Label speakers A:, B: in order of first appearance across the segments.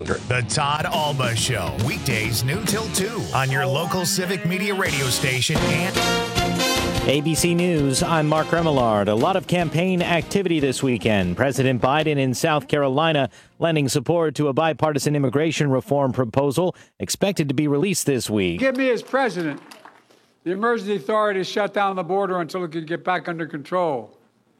A: children.
B: The Todd Alba Show, weekdays noon till 2 on your local Civic Media radio station and
C: ABC News, I'm Mark Remillard. A lot of campaign activity this weekend. President Biden in South Carolina lending support to a bipartisan immigration reform proposal expected to be released this week.
D: Give me as president the emergency authority to shut down the border until it can get back under control.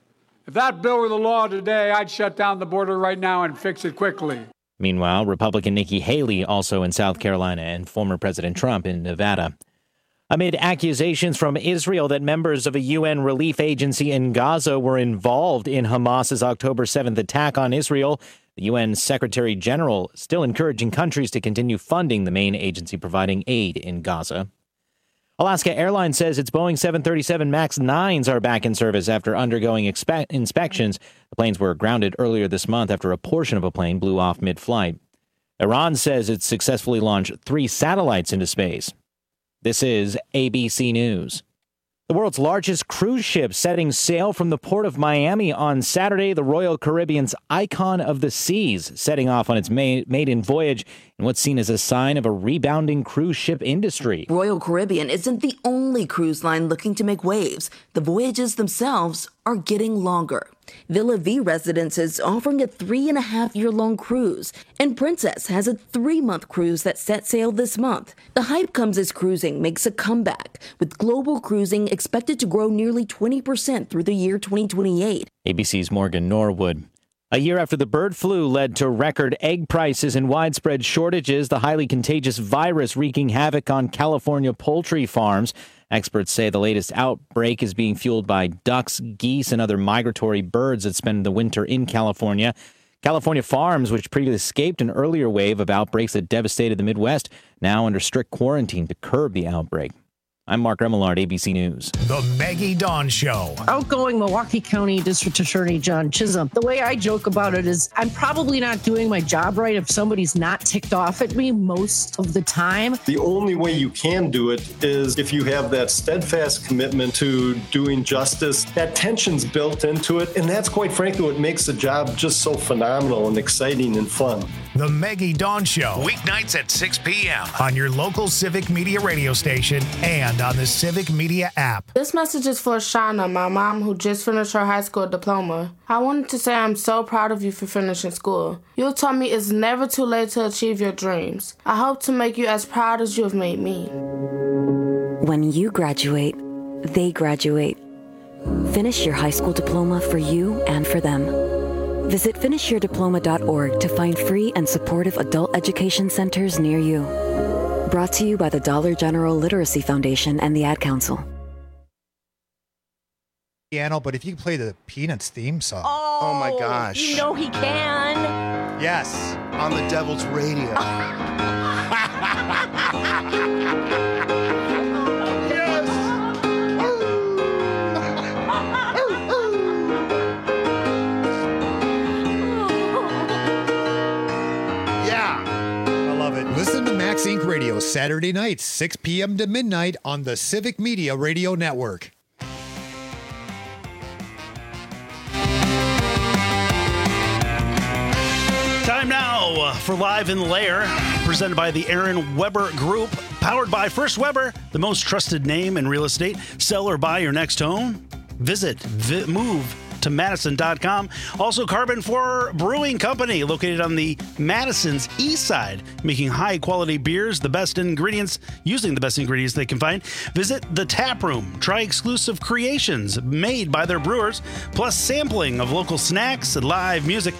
D: If that bill were the law today, I'd shut down the border right now and fix it quickly.
C: Meanwhile, Republican Nikki Haley also in South Carolina and former President Trump in Nevada. Amid accusations from Israel that members of a UN relief agency in Gaza were involved in Hamas's October 7th attack on Israel, the UN Secretary General still encouraging countries to continue funding the main agency providing aid in Gaza. Alaska Airlines says its Boeing 737 MAX 9s are back in service after undergoing inspections. The planes were grounded earlier this month after a portion of a plane blew off mid-flight. Iran says it successfully launched 3 satellites into space. This is ABC News. The world's largest cruise ship setting sail from the port of Miami on Saturday, the Royal Caribbean's Icon of the Seas, setting off on its maiden voyage in what's seen as a sign of a rebounding cruise ship industry.
E: Royal Caribbean isn't the only cruise line looking to make waves. The voyages themselves are getting longer. Villa V Residences offering a 3.5-year-long cruise, and Princess has a 3-month cruise that set sail this month. The hype comes as cruising makes a comeback, with global cruising expected to grow nearly 20% through the year 2028.
C: ABC's Morgan Norwood. A year after the bird flu led to record egg prices and widespread shortages, the highly contagious virus wreaking havoc on California poultry farms. Experts say the latest outbreak is being fueled by ducks, geese, and other migratory birds that spend the winter in California. California farms, which previously escaped an earlier wave of outbreaks that devastated the Midwest, now under strict quarantine to curb the outbreak. I'm Mark Remillard, ABC News.
B: The Maggie Dawn Show.
F: Outgoing Milwaukee County District Attorney John Chisholm. The way I joke about it is I'm probably not doing my job right if somebody's not ticked off at me most of the time.
G: The only way you can do it is if you have that steadfast commitment to doing justice. That tension's built into it, and that's quite frankly what makes the job just so phenomenal and exciting and fun.
B: The Maggie Dawn Show, weeknights at 6 p.m. on your local Civic Media radio station and on the Civic Media app.
H: This message is for Shauna, my mom, who just finished her high school diploma. I wanted to say I'm so proud of you for finishing school. You taught me it's never too late to achieve your dreams. I hope to make you as proud as you have made me.
I: When you graduate, they graduate. Finish your high school diploma for you and for them. Visit finishyourdiploma.org to find free and supportive adult education centers near you. Brought to you by the Dollar General Literacy Foundation and the Ad Council.
J: Piano, but if you play the Peanuts theme song.
K: Oh my gosh.
L: You know he can.
J: Yes.
K: On the Devil's Radio.
J: Listen to Max Inc. Radio Saturday nights, 6 p.m. to midnight on the Civic Media Radio Network.
M: Time now for Live in the Lair, presented by the Aaron Weber Group, powered by First Weber, the most trusted name in real estate. Sell or buy your next home? Visit Move to Madison.com. Also, Carbon 4 Brewing Company, located on the Madison's east side, making high-quality beers, the best ingredients, using the best ingredients they can find. Visit the Tap Room. Try exclusive creations made by their brewers, plus sampling of local snacks and live music.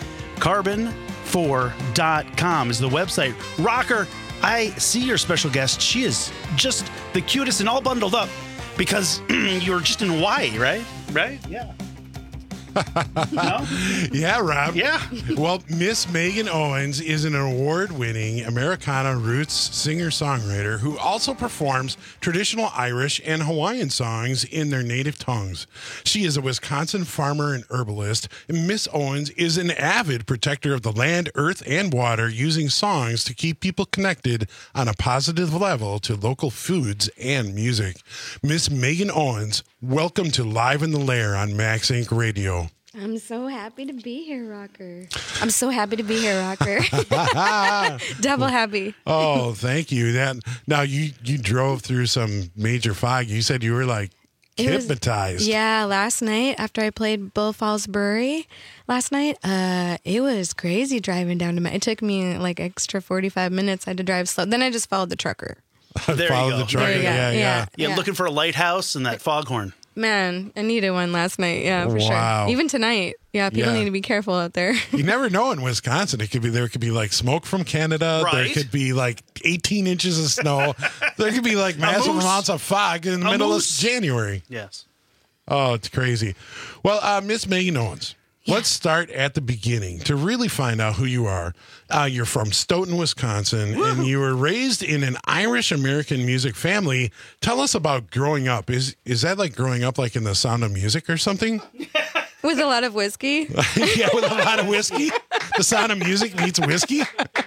M: Carbon4.com is the website. Rocker, I see your special guest. She is just the cutest and all bundled up because you're just in Hawaii, right? Right? Yeah.
N: No? Yeah, Rob.
M: Yeah.
N: Well, Miss Megan Owens is an award-winning Americana roots singer-songwriter who also performs traditional Irish and Hawaiian songs in their native tongues. She is a Wisconsin farmer and herbalist, and Miss Owens is an avid protector of the land, earth, and water, using songs to keep people connected on a positive level to local foods and music. Miss Megan Owens, welcome to Live in the Lair on Max Inc. Radio.
A: I'm so happy to be here, Rocker. I'm so happy to be here, Rocker. Double happy.
N: Oh, thank you. Now you drove through some major fog. You said you were like hypnotized.
A: Yeah, last night after I played Bull Falls Brewery last night, it was crazy driving down to it took me like extra 45 minutes. I had to drive slow. Then I just followed the trucker.
M: There you go.
N: The trucker. Yeah.
M: Looking for a lighthouse and that foghorn.
A: Man, I needed one last night. Yeah, for
N: Wow.
A: sure. Even tonight. Yeah, people need to be careful out there.
N: You never know in Wisconsin. There could be like smoke from Canada.
M: Right.
N: There could be like 18 inches of snow. There could be like massive amounts of fog in the middle of January.
M: Yes.
N: Oh, it's crazy. Well, Miss Megan Owens, let's start at the beginning to really find out who you are. You're from Stoughton, Wisconsin, and you were raised in an Irish-American music family. Tell us about growing up. Is that like growing up like in The Sound of Music or something?
A: With a lot of whiskey.
N: Yeah, with a lot of whiskey. The Sound of Music meets whiskey.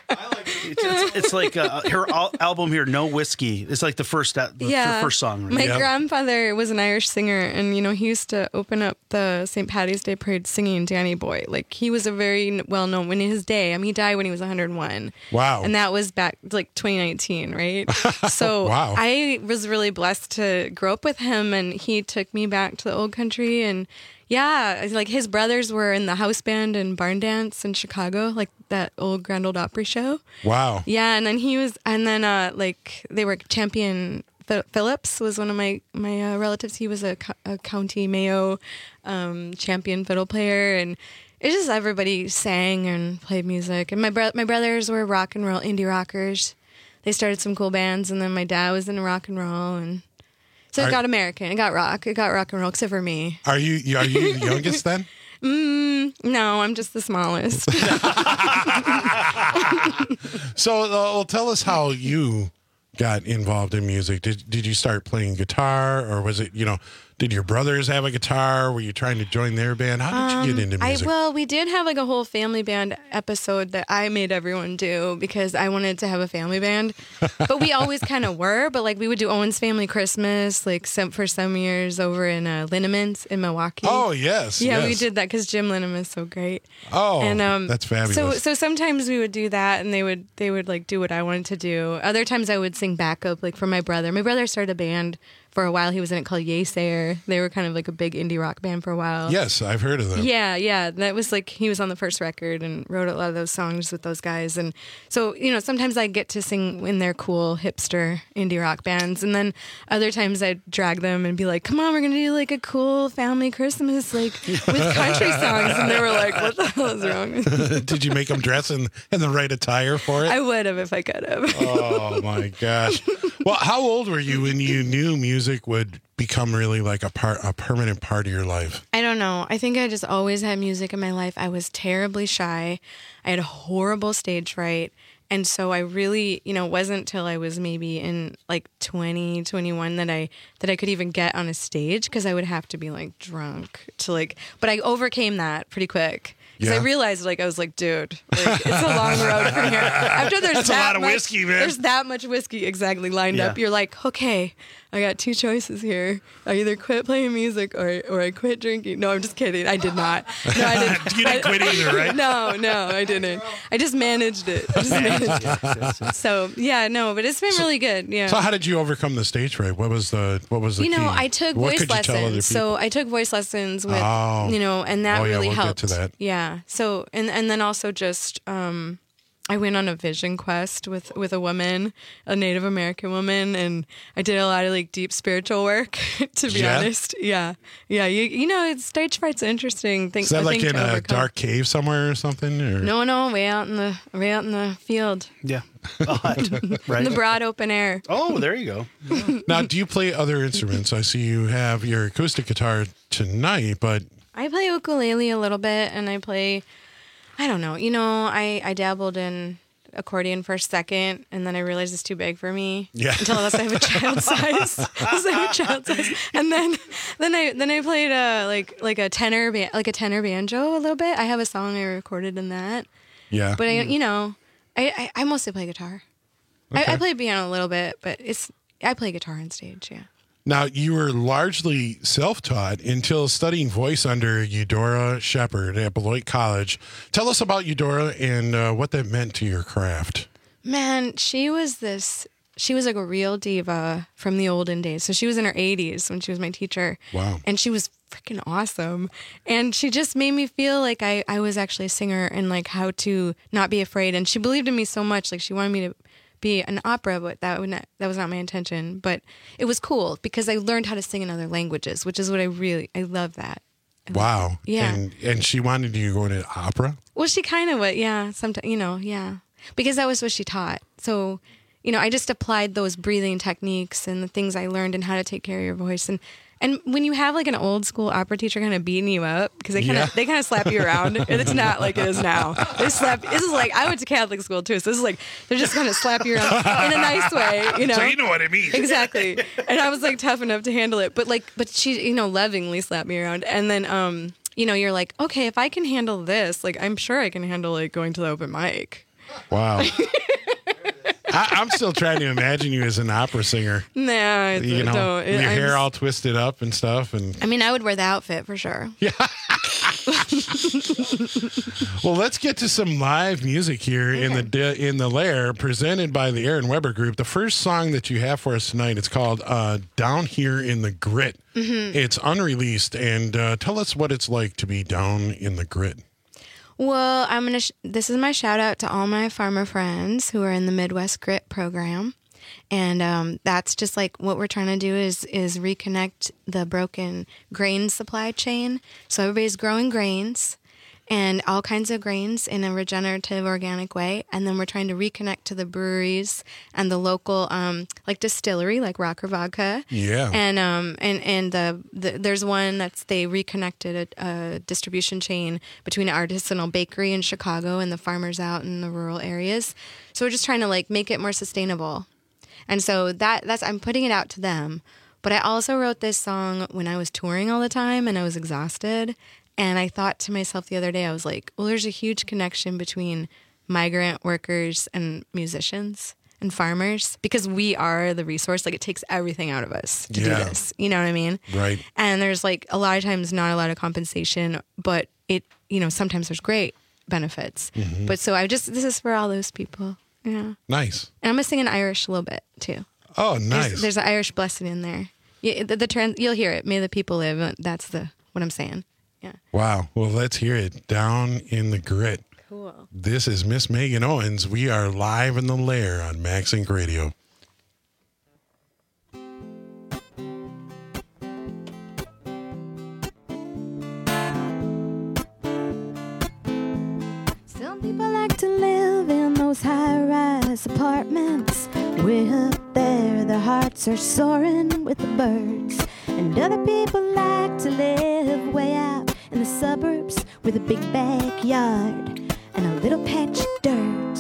M: It's like her album here, No Whiskey. It's like the first song. Right?
A: My grandfather was an Irish singer, and he used to open up the St. Patty's Day Parade singing Danny Boy. Like, he was a very well-known, in his day. I mean, he died when he was 101.
N: Wow.
A: And that was back like 2019, right? So
N: wow.
A: I was really blessed to grow up with him, and he took me back to the old country. And yeah, like his brothers were in the house band and barn dance in Chicago, like that old Grand Ole Opry show.
N: Wow.
A: Yeah, and then like they were champion. Phillips was one of my relatives. He was a county Mayo champion fiddle player, and it's just everybody sang and played music. And my brothers were rock and roll indie rockers. They started some cool bands, and then my dad was in rock and roll, and so it got American. It got rock and roll, except for me.
N: Are you the youngest then?
A: No, I'm just the smallest.
N: So tell us how you got involved in music. Did you start playing guitar, or was it, did your brothers have a guitar? Were you trying to join their band? How did you get into music?
A: We did have like a whole family band episode that I made everyone do because I wanted to have a family band. But we always kind of were. But like we would do Owen's Family Christmas for some years over in Linneman's in Milwaukee.
N: Oh, yes.
A: Yeah,
N: yes.
A: we did that because Jim Linneman is so great.
N: Oh, and, that's fabulous.
A: So sometimes we would do that, and they would like do what I wanted to do. Other times I would sing backup, like for my brother. My brother started a band for a while. He was in it called Yesayer. They were kind of like a big indie rock band for a while.
N: Yes, I've heard of them.
A: Yeah. That was like, he was on the first record and wrote a lot of those songs with those guys. And so, sometimes I get to sing in their cool hipster indie rock bands. And then other times I'd drag them and be like, come on, we're going to do like a cool family Christmas, like with country songs. And they were like, what the hell is wrong with you?
N: Did you make them dress in the right attire for it?
A: I would have if I could have.
N: Oh my gosh. Well, how old were you when you knew music would become really like a permanent part of your life?
A: I don't know. I think I just always had music in my life. I was terribly shy. I had a horrible stage fright. And so I really, wasn't till I was maybe in like 20, 21 that I could even get on a stage, because I would have to be like drunk to like, but I overcame that pretty quick. Because I realized, I was like, dude, it's a long road from here. After there's
N: a lot of whiskey, man.
A: There's that much whiskey exactly lined up. You're like, okay, I got two choices here. I either quit playing music or I quit drinking. No, I'm just kidding. I did not. No, I didn't.
N: You didn't quit either, right?
A: No, I didn't. I just managed it. So but it's been really good. Yeah.
N: So how did you overcome the stage fright? What was the key?
A: I took voice lessons. So I took voice lessons with, and that really helped.
N: Get to that.
A: Yeah. So, and then also just, I went on a vision quest with a woman, a Native American woman, and I did a lot of like deep spiritual work, to be honest. Yeah. Stage fright's an interesting thing.
N: Is that like in a dark cave somewhere or something? Or?
A: No, way out in the field.
M: Yeah. Right.
A: In the broad open air.
M: Oh, there you go.
N: Yeah. Now, do you play other instruments? I see you have your acoustic guitar tonight, but
A: I play ukulele a little bit, and I play, I don't know. I dabbled in accordion for a second, and then I realized it's too big for me.
N: Yeah.
A: Until I have a child size. And then I played like a tenor banjo a little bit. I have a song I recorded in that.
N: Yeah.
A: But I mostly play guitar. Okay. I play piano a little bit, but I play guitar on stage. Yeah.
N: Now, you were largely self-taught until studying voice under Eudora Shepard at Beloit College. Tell us about Eudora and what that meant to your craft.
A: Man, she was like a real diva from the olden days. So she was in her 80s when she was my teacher.
N: Wow.
A: And she was freaking awesome. And she just made me feel like I was actually a singer and like how to not be afraid. And she believed in me so much. Like she wanted me to be an opera, but that was not my intention. But it was cool because I learned how to sing in other languages, which is what I love that.
N: Wow.
A: Yeah.
N: And she wanted you to go into opera?
A: Well, she kind of would, yeah. Sometimes, yeah. Because that was what she taught. So, I just applied those breathing techniques and the things I learned and how to take care of your voice. And when you have like an old school opera teacher kind of beating you up, because they kind of slap you around, and it's not like it is now. This is like, I went to Catholic school too, so this is like, they're just going to slap you around in a nice way,
N: So you know what I mean.
A: Exactly. And I was like tough enough to handle it. But she, lovingly slapped me around. And then, you're like, okay, if I can handle this, like, I'm sure I can handle like going to the open mic.
N: Wow. I'm still trying to imagine you as an opera singer.
A: Nah,
N: don't. Your hair all twisted up and stuff. And
A: I mean, I would wear the outfit for sure.
N: Yeah. Well, let's get to some live music here in the Lair, presented by the Aaron Weber Group. The first song that you have for us tonight, it's called "Down Here in the Grit." Mm-hmm. It's unreleased, and tell us what it's like to be down in the grit.
A: Well, this is my shout out to all my farmer friends who are in the Midwest Grit program. And that's just like what we're trying to do is reconnect the broken grain supply chain. So everybody's growing grains and all kinds of grains in a regenerative, organic way. And then we're trying to reconnect to the breweries and the local, like distillery, like Rocker Vodka.
N: Yeah.
A: And there's one they reconnected a distribution chain between an artisanal bakery in Chicago and the farmers out in the rural areas. So we're just trying to like make it more sustainable. And so that's I'm putting it out to them. But I also wrote this song when I was touring all the time and I was exhausted. And I thought to myself the other day, I was like, well, there's a huge connection between migrant workers and musicians and farmers because we are the resource. Like it takes everything out of us to do this. You know what I mean?
N: Right.
A: And there's like a lot of times not a lot of compensation, but it, sometimes there's great benefits. Mm-hmm. But so this is for all those people. Yeah.
N: Nice.
A: And I'm going to sing in Irish a little bit too.
N: Oh, nice.
A: There's an Irish blessing in there. You'll hear it. May the people live. That's what I'm saying. Yeah.
N: Wow. Well, let's hear it. Down in the Grit.
A: Cool.
N: This is Miss Megan Owens. We are live in the Lair on Max Inc. Radio.
O: Some people like to live in those high-rise apartments. Way up there, their hearts are soaring with the birds. And other people like to live way out in the suburbs with a big backyard and a little patch of dirt.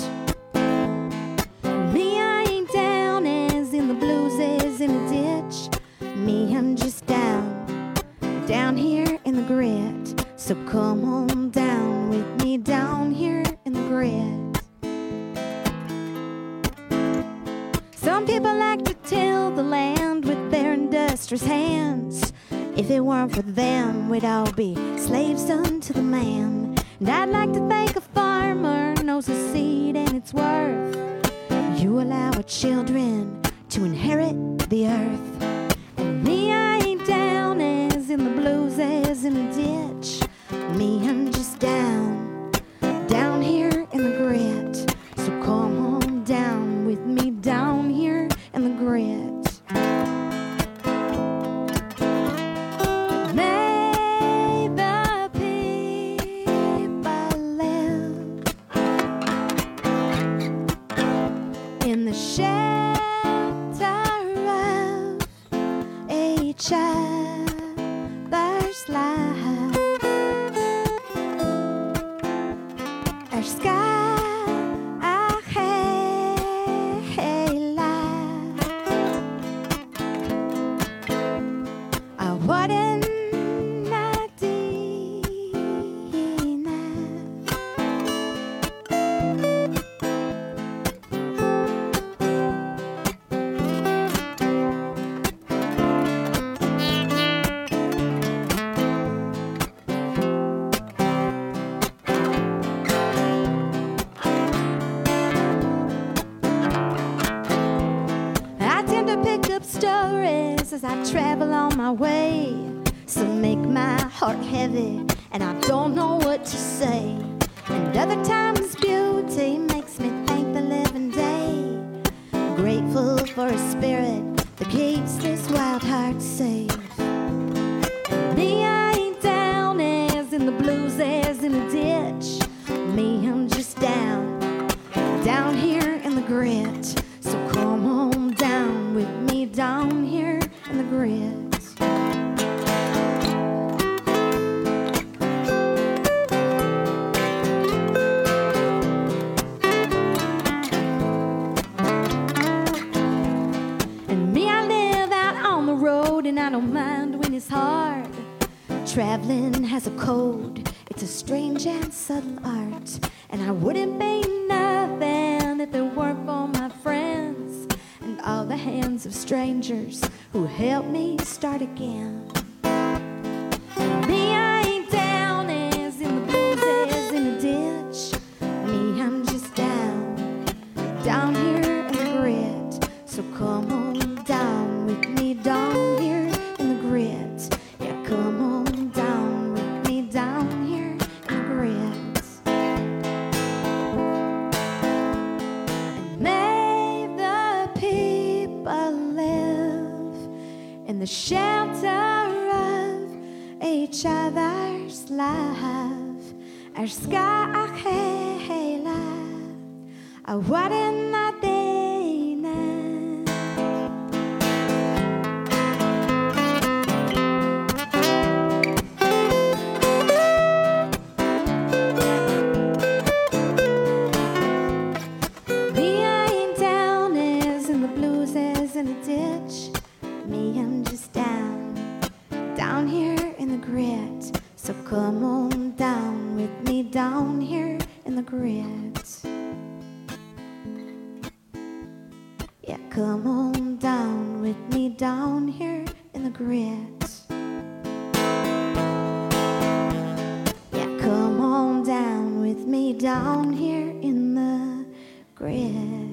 O: Me, I ain't down as in the blues as in a ditch. Me, I'm just down here in the grit. So come on down with me down here in the grit. Some people like to till the land with their industrious hands. If it weren't for them, we'd all be slaves unto the man. And I'd like to think a farmer knows a seed and its worth. You allow our children to inherit the earth. And me, I ain't down as in the blues as in a ditch. Me, I'm just down here in the grit. So come on down with me down here in the grit. May the people live in the shelter of each other's life. Our sky, our light. I wouldn't deny. as I travel on my way. Some make my heart heavy, and I don't know what to say. And other times beauty makes me thank the living day. Grateful for a spirit that keeps this wild heart safe. Me, I ain't down as in the blues as in a ditch. Me, I'm just down here in the grit. So come on down with me down here in the grit. And me, I live out on the road, and I don't mind when it's hard. Traveling has a code, it's a strange and subtle art. And I wouldn't be nothing if it weren't for my friends and all the hands of strangers who helped me start again. Me, I ain't down as in the blues as in a ditch. Me, I'm just down here in the grit. So come on down with me down here in the grit. Yeah, come on down with me down here in the grit. May the people live in the shelter of each other's love. Our sky, what in the day. Down here in the grit. So come on down with me down here in the grit. Yeah, come on down with me down here in the grit. Yeah, come on down with me down here in the grit.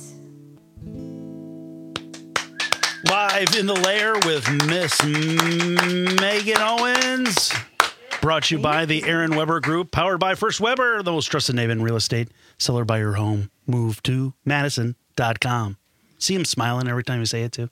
M: Live in the Lair with Miss Megan Owens. Brought to you by the Aaron Weber Group, powered by First Weber, the most trusted name in real estate. Seller by your home. Move to Madison.com. See him smiling every time you say it, too.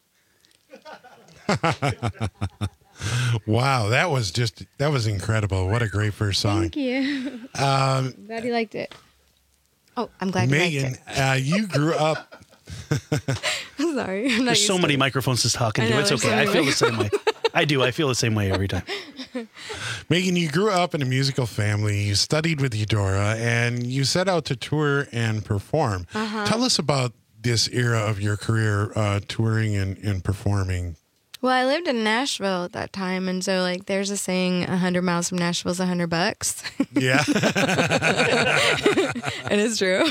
N: Wow, that was incredible. What a great first song.
A: Thank you. Glad you liked it. Oh, I'm glad
N: Megan,
A: you liked it.
N: you grew up.
A: I'm sorry. I'm not
M: There's so many microphones to talk into. It's okay. I feel the same way. I do. I feel the same way every time.
N: Megan, you grew up in a musical family. You studied with Eudora, and you set out to tour and perform.
A: Uh-huh.
N: Tell us about this era of your career, touring and performing.
A: Well, I lived in Nashville at that time, and so like there's a saying, 100 miles from Nashville is $100.
N: Yeah.
A: It is true.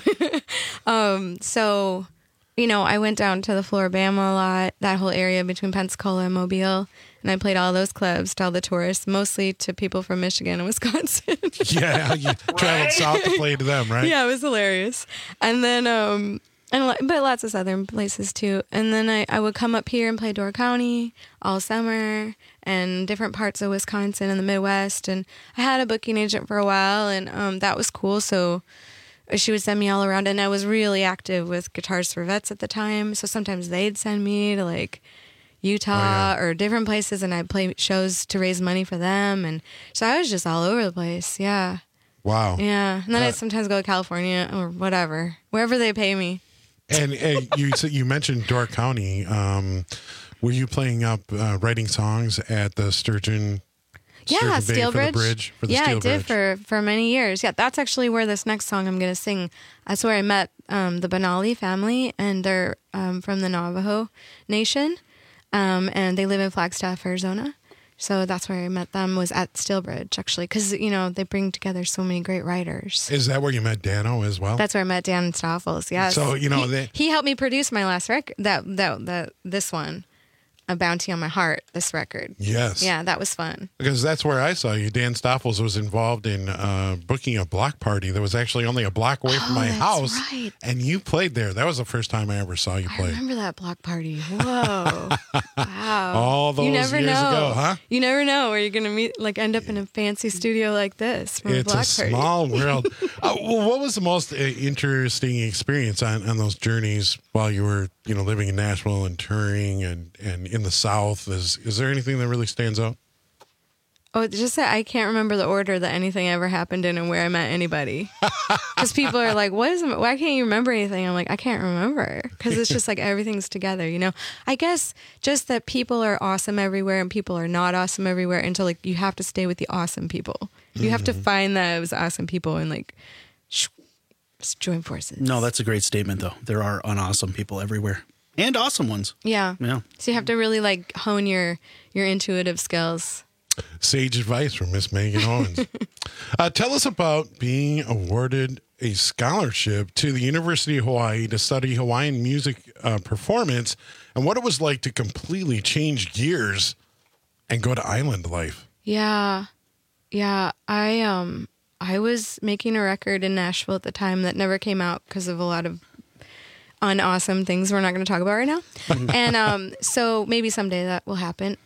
A: So, you know, I went down to the Floribama a lot, that whole area between Pensacola and Mobile, and I played all those clubs to all the tourists, mostly to people from Michigan and Wisconsin.
N: Yeah, you traveled south to play to them, right?
A: Yeah, it was hilarious. And then, but lots of southern places too. And then I would come up here and play Door County all summer and different parts of Wisconsin and the Midwest. And I had a booking agent for a while, and that was cool. So she would send me all around, and I was really active with Guitars for Vets at the time. So sometimes they'd send me to like Utah or different places, and I'd play shows to raise money for them. And so I was just all over the place. Yeah.
N: Wow.
A: Yeah. And then I'd sometimes go to California or whatever, wherever they pay me.
N: And you mentioned Door County. Were you playing up writing songs at the Sturgeon?
A: Yeah,
N: Steel
A: Bridge. I did for many years. Yeah, that's actually where this next song I'm going to sing. That's where I met the Benali family, and they're from the Navajo Nation, and they live in Flagstaff, Arizona. So that's where I met them, was at Steel Bridge, actually, because, you know, they bring together so many great writers.
N: Is that where you met Dano as well?
A: That's where I met Dan Stoffels, yes.
N: So, you know,
A: he helped me produce my last record, this one. a bounty on my heart, this record.
N: Yes.
A: Yeah, that was fun.
N: Because that's where I saw you. Dan Stoffels was involved in booking a block party that was actually only a block away from my house.
A: Right.
N: And you played there. That was the first time I ever saw you play.
A: I remember that block party. Whoa. Wow.
N: All those years ago, huh?
A: You never know where you're going to meet, like end up in a fancy studio like this from
N: It's
A: a block
N: a
A: party.
N: small world. Well, what was the most interesting experience on those journeys while you were, living in Nashville and touring and in the South? Is there anything that really stands out?
A: Oh, it's just that I can't remember the order that anything ever happened in and where I met anybody. Because people are like, why can't you remember anything? I'm like, I can't remember. Because it's just like everything's together, I guess just that people are awesome everywhere and people are not awesome everywhere until like you have to stay with the awesome people. You have to find those awesome people and like join forces.
M: No, that's a great statement, though. There are unawesome people everywhere. And awesome ones.
A: Yeah.
M: Yeah.
A: So you have to really like hone your intuitive skills.
N: Sage advice from Miss Megan Owens. Tell us about being awarded a scholarship to the University of Hawaii to study Hawaiian music performance and what it was like to completely change gears and go to island life.
A: Yeah. Yeah. I was making a record in Nashville at the time that never came out because of a lot of unawesome things we're not going to talk about right now. And so maybe someday that will happen.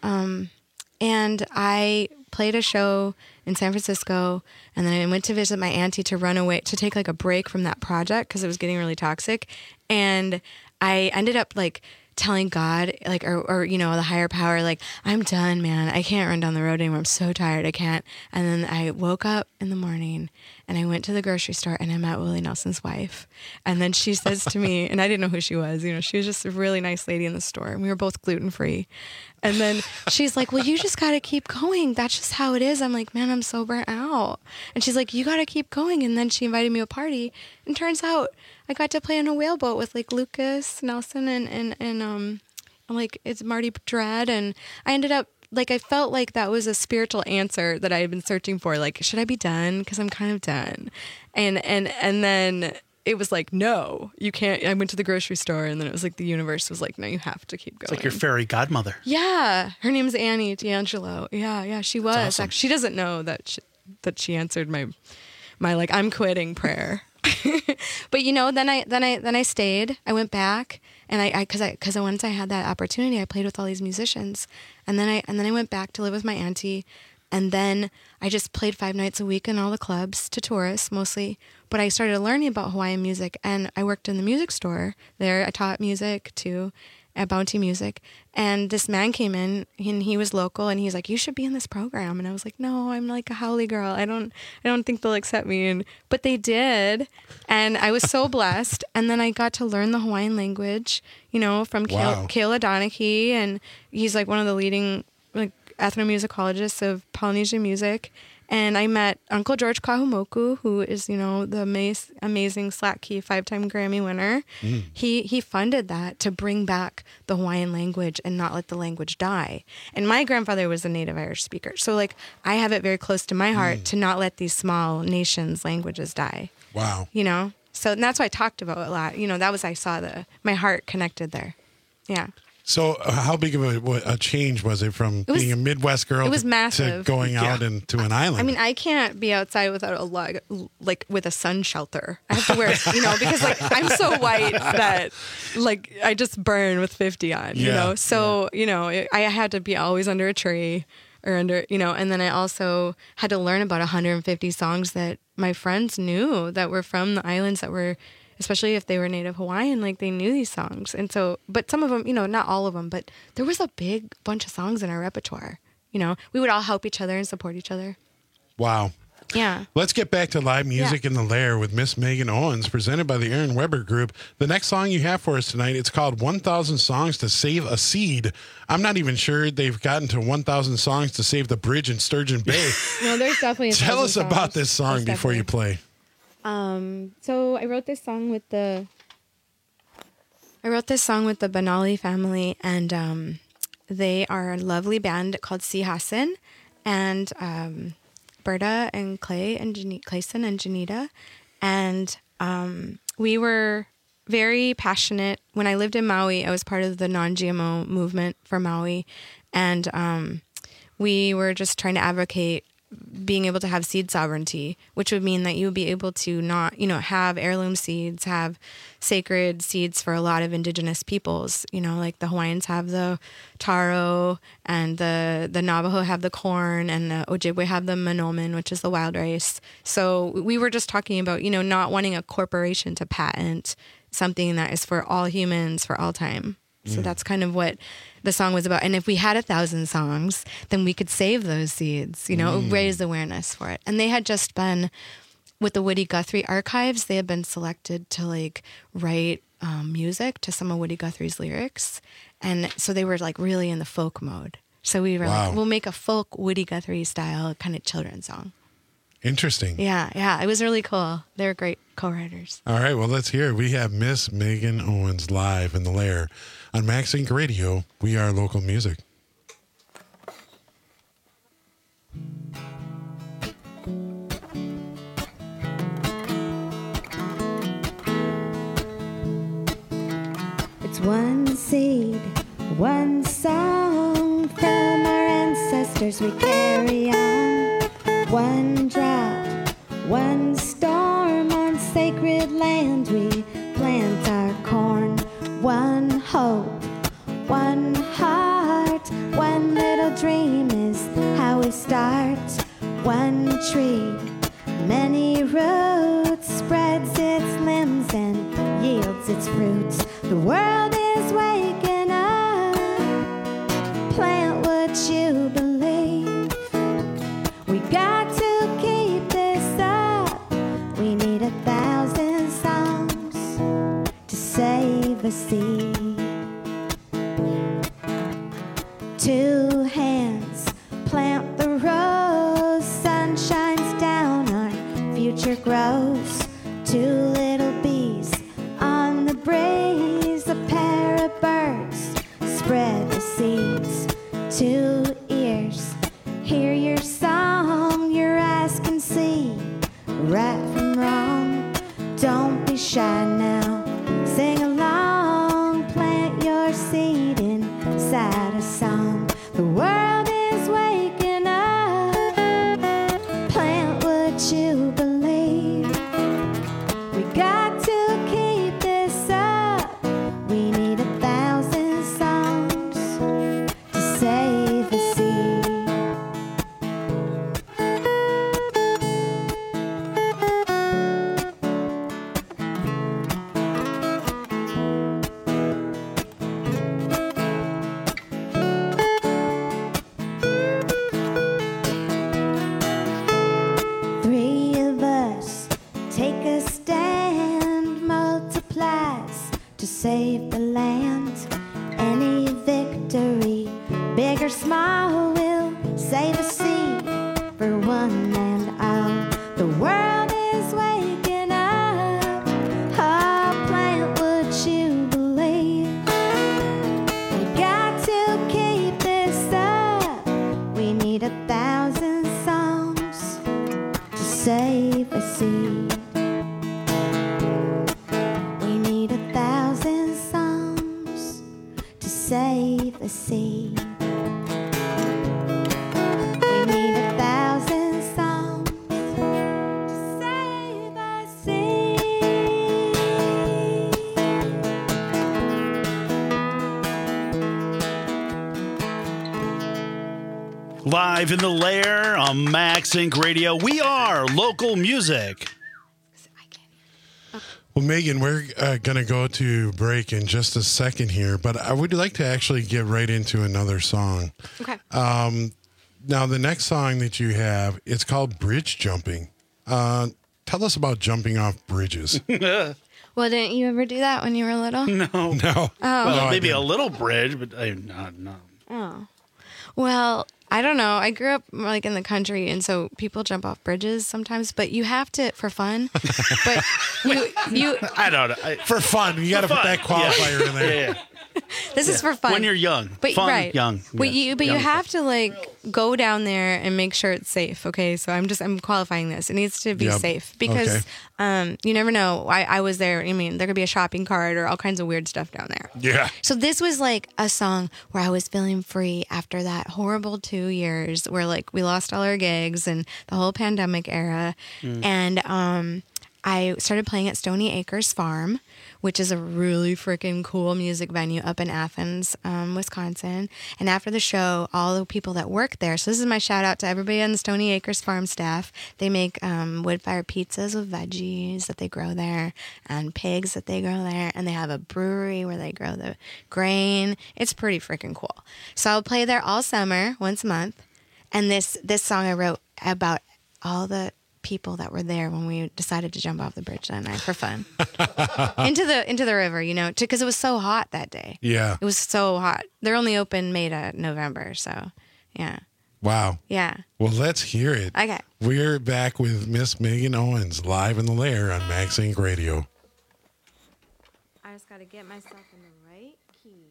A: And I played a show in San Francisco, and then I went to visit my auntie to run away, to take like a break from that project because it was getting really toxic. And I ended up like telling God, like, or the higher power, like, I'm done, man. I can't run down the road anymore. I'm so tired. I can't. And then I woke up in the morning and I went to the grocery store and I met Willie Nelson's wife. And then she says to me, and I didn't know who she was, she was just a really nice lady in the store. And we were both gluten-free. And then she's like, well, you just got to keep going. That's just how it is. I'm like, man, I'm so burnt out. And she's like, you got to keep going. And then she invited me to a party. And turns out I got to play on a whaleboat with like Lucas Nelson and like it's Marty Dredd. And I ended up, like, I felt like that was a spiritual answer that I had been searching for. Like, should I be done? Because I'm kind of done. And then it was like, no, you can't. I went to the grocery store and then it was like the universe was like, no, you have to keep going.
M: It's like your fairy godmother.
A: Yeah. Her name's Annie D'Angelo. Yeah, she was.
M: Awesome.
A: Actually, she doesn't know that she answered my like, I'm quitting prayer. But then I stayed. I went back and because once I had that opportunity, I played with all these musicians. And then I went back to live with my auntie. And then I just played 5 nights a week in all the clubs to tourists mostly. But I started learning about Hawaiian music, and I worked in the music store there. I taught music too at Bounty Music. And this man came in, and he was local, and he's like, you should be in this program. And I was like, no, I'm like a haole girl. I don't think they'll accept me. But they did, and I was so blessed. And then I got to learn the Hawaiian language, from Kayla Donaghy, and he's like one of the leading like ethnomusicologists of Polynesian music. And I met Uncle George Kahumoku, who is, the amazing Slack Key 5-time Grammy winner. He funded that to bring back the Hawaiian language and not let the language die. And my grandfather was a native Irish speaker. So, like, I have it very close to my heart to not let these small nations' languages die.
N: Wow.
A: So and that's what I talked about a lot. That was, I saw my heart connected there. Yeah.
N: So how big of a change was it from being a Midwest girl to going out into an island?
A: I mean, I can't be outside without with a sun shelter. I have to wear, because like I'm so white that like I just burn with 50 on, So, I had to be always under a tree or under, and then I also had to learn about 150 songs that my friends knew that were from the islands that were, especially if they were native Hawaiian, like they knew these songs. And so, but some of them, not all of them, but there was a big bunch of songs in our repertoire. We would all help each other and support each other.
N: Wow.
A: Yeah.
N: Let's get back to live music in the Lair with Miss Megan Owens, presented by the Aaron Weber Group. The next song you have for us tonight, it's called 1,000 Songs to Save a Seed. I'm not even sure they've gotten to 1,000 songs to save the bridge in Sturgeon Bay.
A: No, there's definitely
N: Tell us about this song before you play.
A: So I wrote this song with the Benali family, and they are a lovely band called Sihasin, and Berta and Clay and Clayson and Janita, and we were very passionate. When I lived in Maui, I was part of the non-GMO movement for Maui. And we were just trying to advocate being able to have seed sovereignty, which would mean that you would be able to not, have heirloom seeds, have sacred seeds for a lot of indigenous peoples. Like the Hawaiians have the taro, and the Navajo have the corn, and the Ojibwe have the manomen, which is the wild rice. So we were just talking about, not wanting a corporation to patent something that is for all humans for all time. So that's kind of what the song was about. And if we had 1,000 songs, then we could save those seeds, raise awareness for it. And they had just been, with the Woody Guthrie archives, they had been selected to write music to some of Woody Guthrie's lyrics. And so they were really in the folk mode. So we were we'll make a folk Woody Guthrie style kind of children's song.
N: Interesting.
A: Yeah. It was really cool. They were great co-writers.
N: All right, well, let's hear it. We have Miss Megan Owens live in the Lair on Max Inc. Radio. We are local music.
O: It's one seed, one song from our ancestors we carry on. One drop, one storm on sacred land we plant our corn. One hope, one heart, one little dream is how we start. One tree, many roots, spreads its limbs and yields its fruits. The world is waking up. Plant what you believe. We got to keep this up. We need 1,000 songs to save a seed. 2 hands plant the rose. Sun shines down, our future grows. 2 little bees on the breeze. A pair of birds spread the seeds. 2 ears hear your song. Your eyes can see right from wrong. Don't be shy now, sing along. Plant your seed inside a song. The world is waking up. Plant what you believe. We got to keep this up. We need 1,000 songs to save a seed. Three of us take a stand, multiplies to save the land. Any victory, big or small, will save a seed for one and all. The world is waking up. Oh, plant what you believe. We got to keep this up. We need 1,000 songs to save a seed. We need 1,000 songs to save a seed. We need 1,000 songs to save a seed.
M: Live in the Lair on Max Inc. Radio. We are local music.
N: Well, Megan, we're going to go to break in just a second here, but I would like to actually get right into another song.
A: Okay.
N: Now, the next song that you have, it's called Bridge Jumping. Tell us about jumping off bridges.
A: Well, didn't you ever do that when you were little?
M: No.
N: No.
A: Oh.
M: Well, maybe a little bridge, but not.
A: Oh. Well, I don't know. I grew up in the country, and so people jump off bridges sometimes, but you have to for fun. But you
M: I don't know.
N: For fun. You got to put that qualifier in there.
M: Yeah.
A: This is for fun.
M: When you're young.
A: But
M: Fun,
A: right.
M: young.
A: But
M: Yeah.
A: you
M: Young
A: have to like go down there and make sure it's safe. Okay, so I'm qualifying this. It needs to be
N: Yep.
A: safe because
N: Okay.
A: you never know. I was there. I mean, there could be a shopping cart or all kinds of weird stuff down there.
N: Yeah.
A: So this was like a song where I was feeling free after that horrible 2 years where like we lost all our gigs and the whole pandemic era, and I started playing at Stony Acres Farm, which is a really freaking cool music venue up in Athens, Wisconsin. And after the show, all the people that work there, so this is my shout out to everybody on the Stony Acres Farm staff. They make wood-fired pizzas with veggies that they grow there and pigs that they grow there. And they have a brewery where they grow the grain. It's pretty freaking cool. So I'll play there all summer, once a month. And this song I wrote about all the people that were there when we decided to jump off the bridge that night for fun into the river, you know, because it was so hot that day.
N: Yeah.
A: It was so hot. They're only open May to November, so yeah.
N: Wow.
A: Yeah.
N: Well, let's hear it.
A: Okay.
N: We're back with Miss Megan Owens live in the Lair on Max Inc. Radio.
A: I just got to get myself in the right key.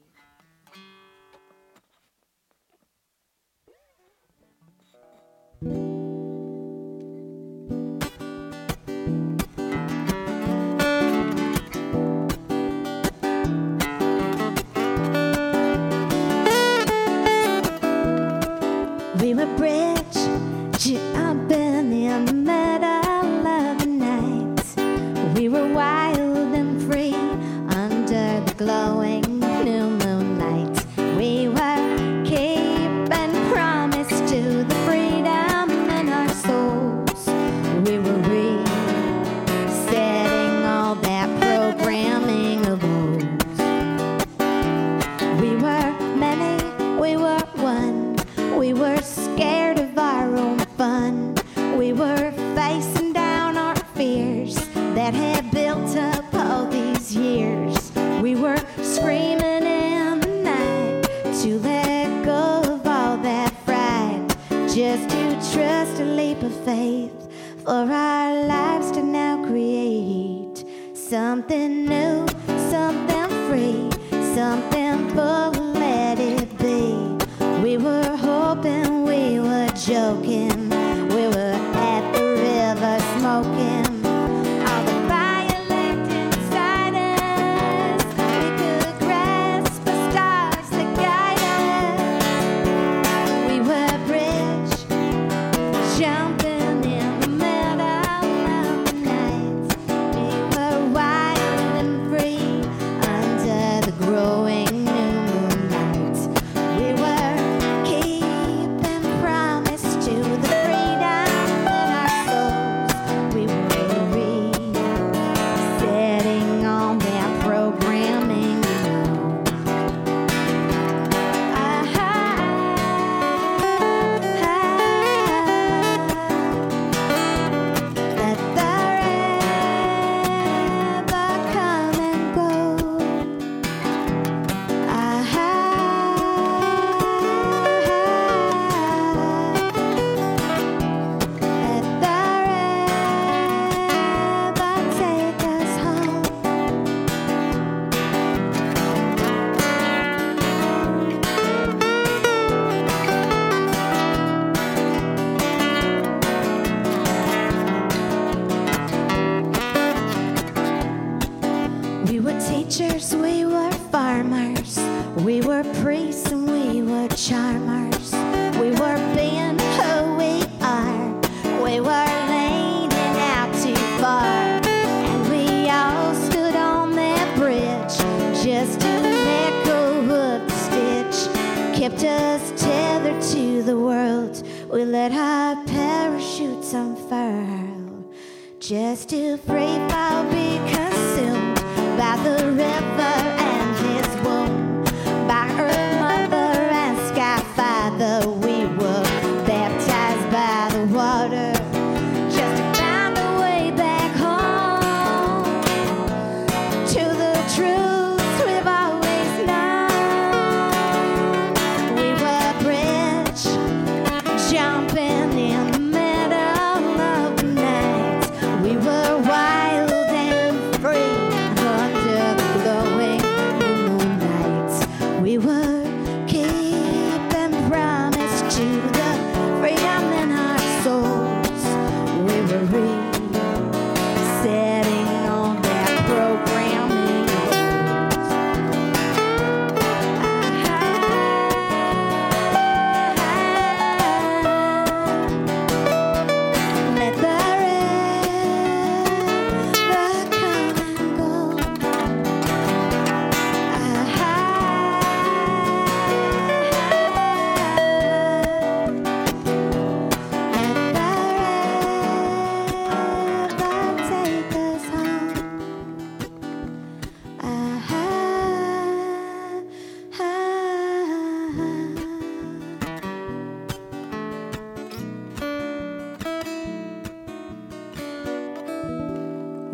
O: We were bridge jumping in the middle of the night. We were wild and free under the glowing new moonlight. We were keeping promise to the freedom in our souls. We were resetting all that programming of old. We were many, we were one. We were scared of our own fun. We were facing down our fears that had built up all these years. We were screaming in the night to let go of all that fright, just to trust a leap of faith for our lives to now create something new, something free, something full, let it be. We were hoping, we were joking, we were at the river smoking. All the fire licked inside us, we could grasp the stars that guide us. We were bridge jumping in the middle of the night. We were wild and free under the growing new moonlight. We were keeping promise to the freedom in our souls. We were resetting all that programming, you know. Let the river come and go. Let the river take us home. We were teachers, we were farmers, we were priests and we were charmers. We were being who we are, we were leaning out too far, and we all stood on that bridge just to let go of the stitch. Kept us tethered to the world, we let our parachutes unfurl, just to free fall, be consumed by the river and its womb, by Earth Mother and Sky Father. We were baptized by the water, just to find a way back home to the truths we've always known. We were bridge jumping in the middle of the night. We were wild and free under the glowing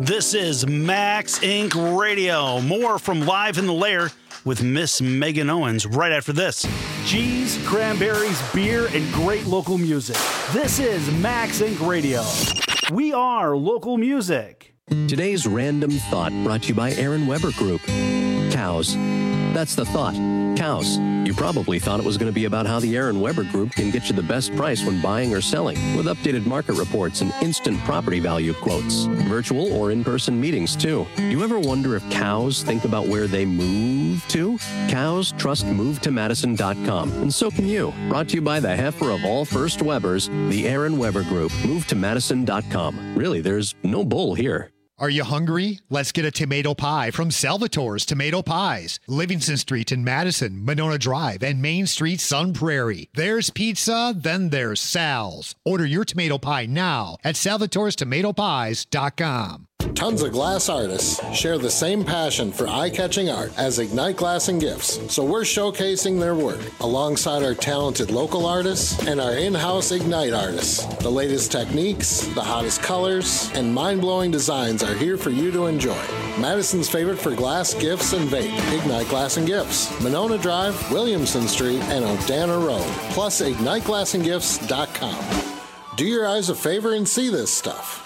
M: This is Max Inc. Radio. More from Live in the Lair with Miss Megan Owens right after this.
P: Cheese, cranberries, beer, and great local music. This is Max Inc. Radio. We are local music.
Q: Today's Random Thought brought to you by Aaron Weber Group. Cows. That's the thought. Cows. You probably thought it was going to be about how the Aaron Weber Group can get you the best price when buying or selling, with updated market reports and instant property value quotes. Virtual or in-person meetings, too. Do you ever wonder if cows think about where they move to? Cows trust MoveToMadison.com, and so can you. Brought to you by the heifer of all first Webers, the Aaron Weber Group. MoveToMadison.com. Really, there's no bull here.
J: Are you hungry? Let's get a tomato pie from Salvatore's Tomato Pies. Livingston Street in Madison, Monona Drive, and Main Street, Sun Prairie. There's pizza, then there's Sal's. Order your tomato pie now at salvatorestomatopies.com.
R: Tons of glass artists share the same passion for eye-catching art as Ignite Glass and Gifts, so we're showcasing their work alongside our talented local artists and our in-house Ignite artists. The latest techniques, the hottest colors, and mind-blowing designs are here for you to enjoy. Madison's favorite for glass, gifts, and vape, Ignite Glass and Gifts, Monona Drive, Williamson Street, and Odana Road, plus IgniteGlassandGifts.com. Do your eyes a favor and see this stuff.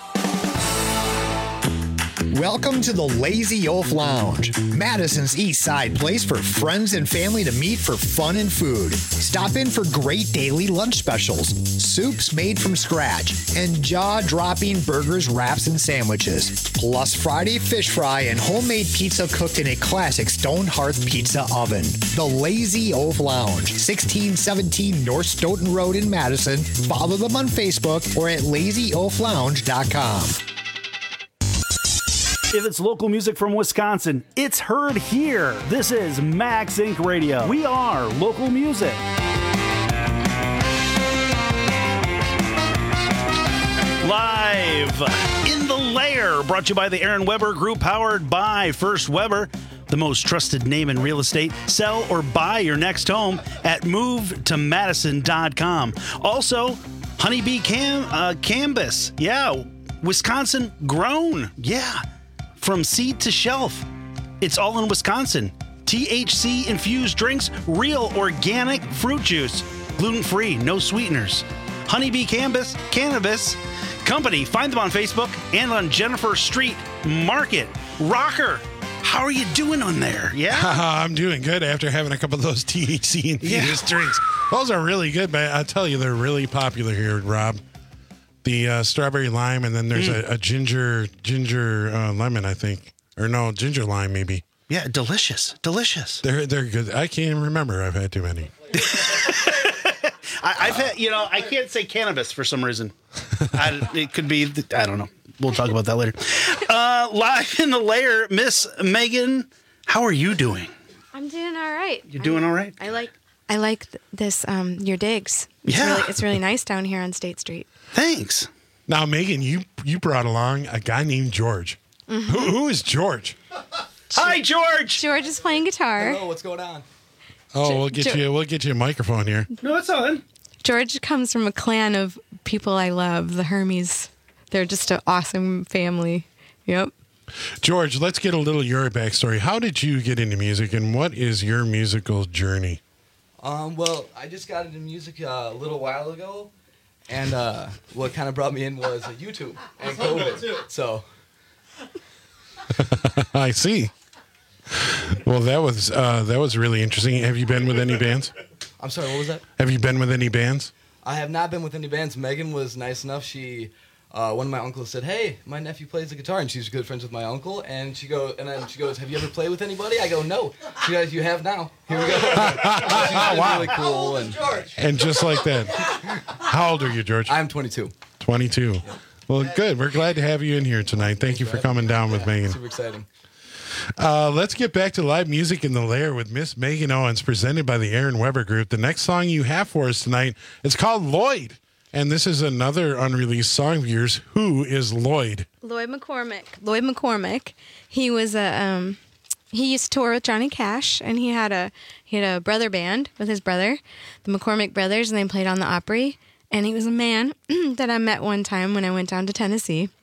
J: Welcome to the Lazy Oaf Lounge, Madison's East Side place for friends and family to meet for fun and food. Stop in for great daily lunch specials, soups made from scratch, and jaw-dropping burgers, wraps, and sandwiches. Plus Friday fish fry and homemade pizza cooked in a classic stone hearth pizza oven. The Lazy Oaf Lounge, 1617 North Stoughton Road in Madison. Follow them on Facebook or at lazyoaflounge.com.
P: If it's local music from Wisconsin, it's heard here. This is Max Inc. Radio. We are local music.
M: Live in the Lair, brought to you by the Aaron Weber Group, powered by First Weber, the most trusted name in real estate. Sell or buy your next home at MoveToMadison.com. Also, Honeybee Cannabis. Yeah, Wisconsin grown. Yeah. From seed to shelf. It's all in Wisconsin. THC infused drinks, real organic fruit juice, gluten-free, no sweeteners. Honeybee Cannabis Company. Find them on Facebook and on Jennifer Street Market. Rocker, how are you doing on there? Yeah?
N: I'm doing good after having a couple of those THC infused drinks. Those are really good, but I'll tell you, they're really popular here, Rob. The strawberry lime, and then there's a ginger lemon, I think, or no, ginger lime maybe.
M: Yeah, delicious.
N: They're good. I can't even remember. I've had too many.
M: I've had, I can't say cannabis for some reason. It could be, I don't know. We'll talk about that later. Live in the Lair, Miss Megan, how are you doing?
A: I'm doing all right.
M: You're doing all right?
A: I like this your digs. It's really nice down here on State Street.
M: Thanks.
N: Now, Megan, you brought along a guy named George. Mm-hmm. Who is George?
M: Hi, George.
A: George is playing guitar.
S: Hello, what's going on?
N: Oh, we'll get you a microphone here.
M: No, it's on.
A: George comes from a clan of people I love, the Hermes. They're just an awesome family. Yep.
N: George, let's get a little your backstory. How did you get into music, and what is your musical journey?
S: Well, I just got into music a little while ago. And what kind of brought me in was YouTube and COVID. So,
N: I see. Well, that was really interesting. Have you been with any bands?
S: I'm sorry, what was that?
N: Have you been with any bands?
S: I have not been with any bands. Megan was nice enough. She, one of my uncles said, "Hey, my nephew plays the guitar," and she's good friends with my uncle. And she goes, "Have you ever played with anybody?" I go, "No." She goes, "You have now. Here we go." She's really cool.
N: And just like that. How old are you, George?
S: I'm 22.
N: 22. Yeah. Well, good. We're glad to have you in here tonight. Thank you for coming down with Megan.
S: Super exciting.
N: Let's get back to live music in the Lair with Miss Megan Owens, presented by the Aaron Weber Group. The next song you have for us tonight, it's called Lloyd. And this is another unreleased song of yours. Who is Lloyd?
A: Lloyd McCormick. He was he used to tour with Johnny Cash, and he had a brother band with his brother, the McCormick Brothers, and they played on the Opry. And he was a man that I met one time when I went down to Tennessee.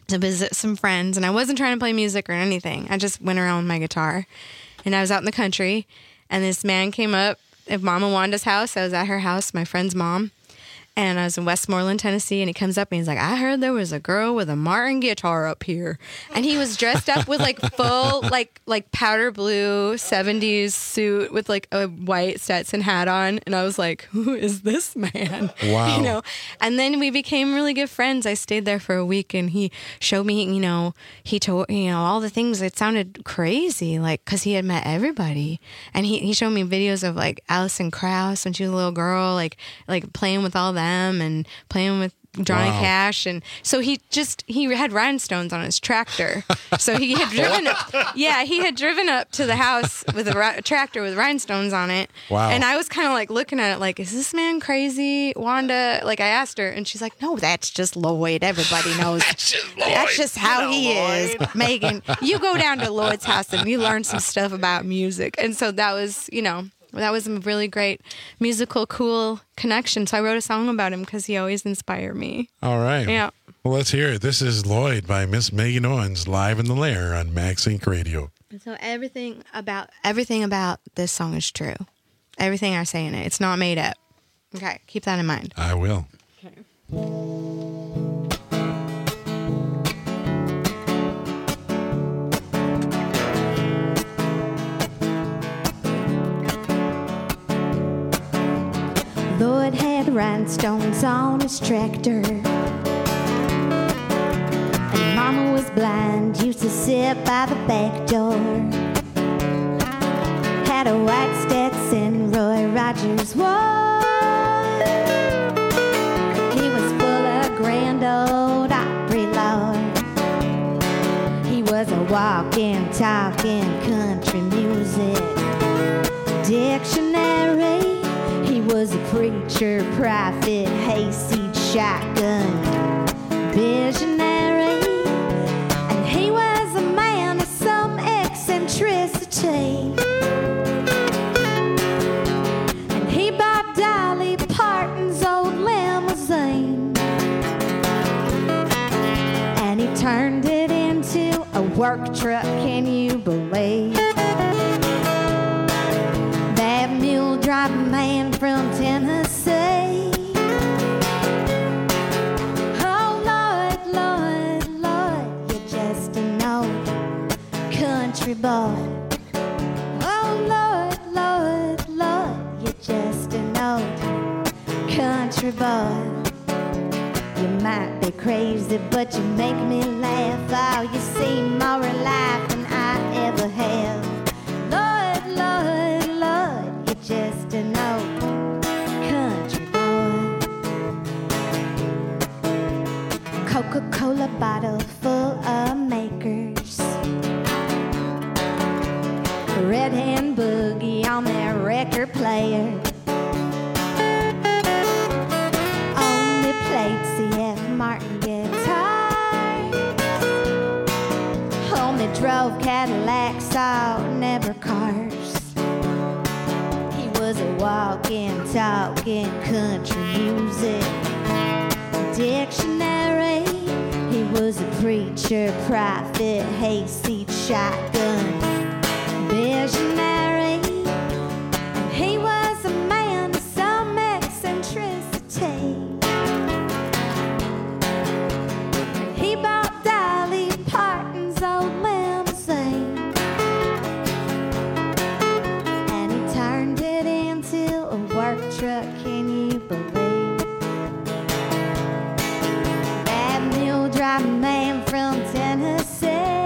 A: to visit some friends, and I wasn't trying to play music or anything. I just went around with my guitar, and I was out in the country, and this man came up at Mama Wanda's house. I was at her house, my friend's mom, and I was in Westmoreland, Tennessee, and he comes up and he's like, I heard there was a girl with a Martin guitar up here. And he was dressed up with like full, like powder blue 70s suit with like a white Stetson hat on. And I was like, who is this man?
N: Wow.
A: You know? And then we became really good friends. I stayed there for a week and he showed me, you know, he told, you know, all the things. It sounded crazy, like, because he had met everybody. And he showed me videos of like Alison Krauss when she was a little girl, like playing with all them and playing with Johnny Cash. And so he had rhinestones on his tractor. So he had driven up to the house with a tractor with rhinestones on it.
N: Wow.
A: And I was kind of like looking at it like, is this man crazy, Wanda? Like I asked her and she's like, no, that's just Lloyd. Everybody knows. That's just how he is. Megan, you go down to Lloyd's house and you learn some stuff about music. And so that was, you know, that was a really great musical, cool connection. So I wrote a song about him because he always inspired me.
N: All right.
A: Yeah.
N: Well, let's hear it. This is Lloyd by Miss Megan Owens, live in the Lair on Max Inc. Radio.
A: So everything about this song is true. Everything I say in it, it's not made up. Okay, keep that in mind.
N: I will.
A: Okay.
O: Lloyd had rhinestones on his tractor, and Mama was blind, used to sit by the back door. Had a white Stetson, Roy Rogers wore. He was full of grand old Opry lore. He was a walking, talking country music dictionary. He was a preacher, prophet, hayseed, shotgun, visionary. And he was a man of some eccentricity. And he bought Dolly Parton's old limousine. And he turned it into a work truck, can you believe? That mule driving man from Tennessee. Oh Lord, Lord, Lord, you're just an old country boy. Oh Lord, Lord, Lord, you're just an old country boy. You might be crazy, but you make me laugh. Oh, you seem more alive than I ever have. Lord, Lord, Lord, you're just an old country boy. Coca-Cola bottle full of makers. Red Hand Boogie on their record player. Only played C.F. Martin guitars. Only drove Cadillacs, all never cars. He was a walking, talking country music dictionary. He was a preacher, prophet, hayseed, shotgun, visionary. And he was a man of some eccentricity. And he bought Dolly Parton's old limousine. And he turned it into a work truck, can you believe? That mule driving man from Tennessee.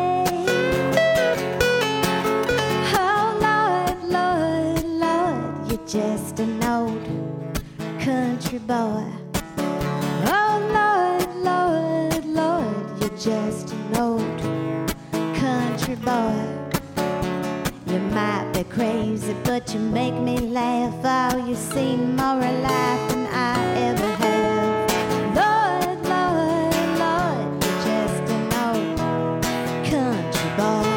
O: Oh Lord, Lord, Lord, you're just an old country boy. Oh Lord, Lord, Lord, you're just an old country boy. You might be crazy, but you make me laugh. Oh, you seem more alive than I ever have. Lord, Lord, Lord, you're just an old country boy.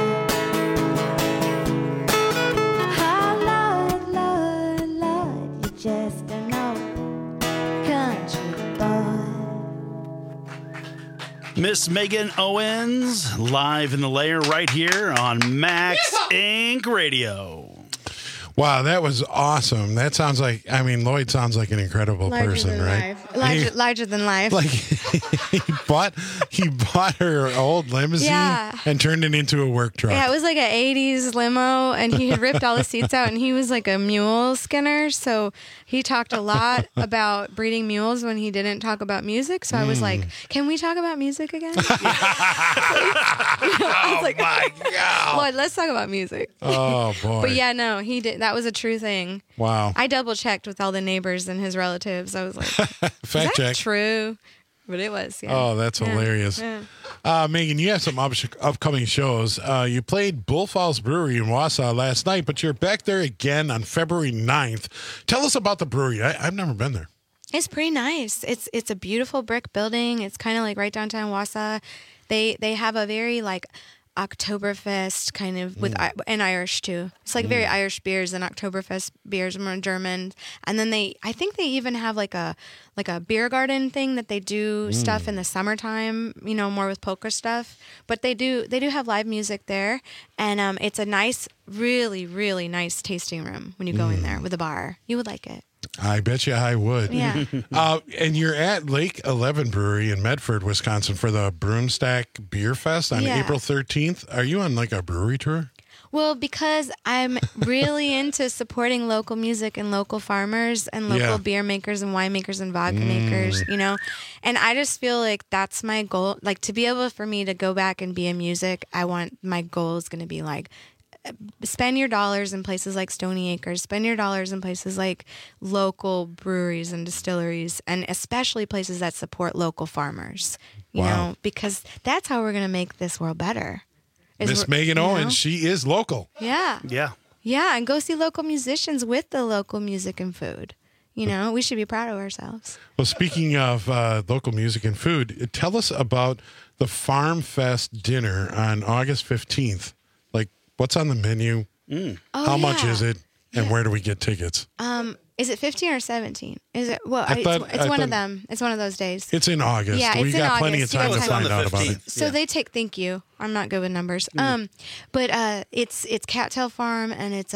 O: Oh, Lord, Lord, Lord, you're just an old country boy.
M: Miss Megan Owens, live in the lair right here on Max Inc. Radio.
N: Wow, that was awesome. That sounds like, Lloyd sounds like an incredible person, right?
A: Larger than life.
N: Like he bought her old limousine and turned it into a work truck.
A: Yeah, it was like an 80s limo, and he had ripped all the seats out, and he was like a mule skinner, so he talked a lot about breeding mules when he didn't talk about music, so I was like, can we talk about music again? I was like,
N: my God.
A: Lloyd, let's talk about music.
N: Oh, boy.
A: But yeah, no, he did. That was a true thing.
N: Wow.
A: I double checked with all the neighbors and his relatives. I was like,
N: fact check.
A: True? But it was, yeah.
N: Oh, that's hilarious.
A: Yeah.
N: Megan, you have some upcoming shows. You played Bull Falls Brewery in Wausau last night, but you're back there again on February 9th. Tell us about the brewery. I've never been there.
A: It's pretty nice. It's a beautiful brick building. It's kind of like right downtown Wausau. They have a very like Oktoberfest kind of with and Irish too. It's like very Irish beers and Oktoberfest beers, more German. And then I think they even have like a beer garden thing that they do stuff in the summertime, more with polka stuff. But they do have live music there, and it's a nice, really, really nice tasting room when you go in there with a bar. You would like it.
N: I bet you I would.
A: Yeah.
N: And you're at Lake 11 Brewery in Medford, Wisconsin for the Broomstack Beer Fest on April 13th. Are you on like a brewery tour?
A: Well, because I'm really into supporting local music and local farmers and local beer makers and winemakers and vodka makers, and I just feel like that's my goal. Like to be able for me to go back and be in music, my goal is going to be like, spend your dollars in places like Stony Acres, spend your dollars in places like local breweries and distilleries, and especially places that support local farmers, you know, because that's how we're going to make this world better.
N: Miss Megan Owens, she is local.
A: Yeah.
M: Yeah.
A: Yeah, and go see local musicians with the local music and food. We should be proud of ourselves.
N: Well, speaking of local music and food, tell us about the Farm Fest dinner on August 15th. What's on the menu? How much is it? And where do we get tickets?
A: Is it 15 or 17? Is it? Well,
N: it's
A: one of them. It's one of those days.
N: It's in August.
A: Yeah,
N: we
A: it's
N: got
A: in
N: plenty
A: August.
N: of time to find out about it.
A: So they take. Thank you. I'm not good with numbers. But it's Cattail Farm and it's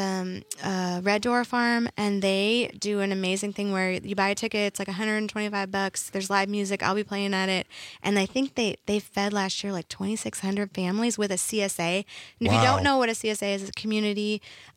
A: Red Door Farm, and they do an amazing thing where you buy a ticket. It's like $125. There's live music. I'll be playing at it, and I think they fed last year like 2,600 families with a CSA. And if you don't know what a CSA is, it's a community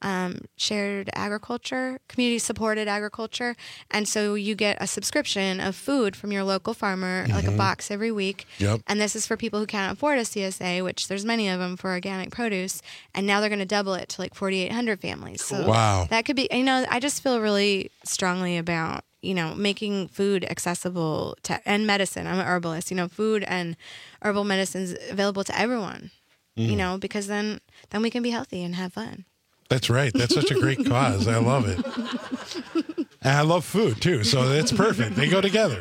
A: shared agriculture, community supported agriculture, and so you get a subscription of food from your local farmer, like a box every week.
N: Yep.
A: And this is for people who can't afford a CSA, which there's many of them for organic produce, and now they're going to double it to like 4,800 families. So that could be, I just feel really strongly about, making food accessible and medicine. I'm an herbalist, food and herbal medicines available to everyone, because then we can be healthy and have fun.
N: That's right. That's such a great cause. I love it. And I love food, too, so it's perfect. They go together.